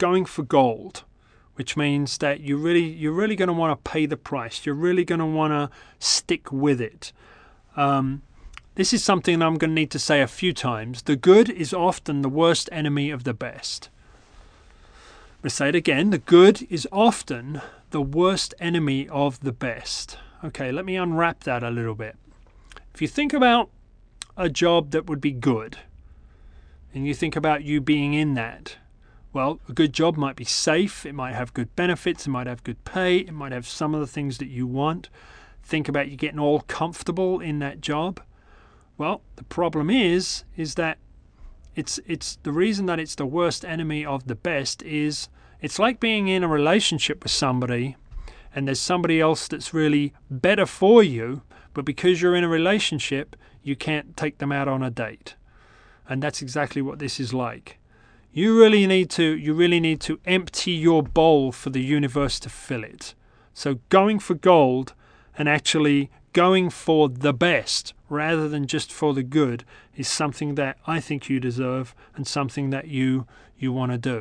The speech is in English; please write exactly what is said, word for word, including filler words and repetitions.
going for gold, which means that you really, you're really going to want to pay the price. You're really going to want to stick with it. Um, this is something I'm going to need to say a few times. The good is often the worst enemy of the best. I'm going to say it again. The good is often the worst enemy of the best. Okay, let me unwrap that a little bit. If you think about a job that would be good, and you think about you being in that, well, a good job might be safe, it might have good benefits, it might have good pay, it might have some of the things that you want. Think about you getting all comfortable in that job. Well, the problem is, is that it's it's the reason that it's the worst enemy of the best is it's like being in a relationship with somebody and there's somebody else that's really better for you, but because you're in a relationship, you can't take them out on a date. And that's exactly what this is like. You really need to you really need to empty your bowl for the universe to fill it. So going for gold and actually going for the best rather than just for the good is something that I think you deserve and something that you you want to do.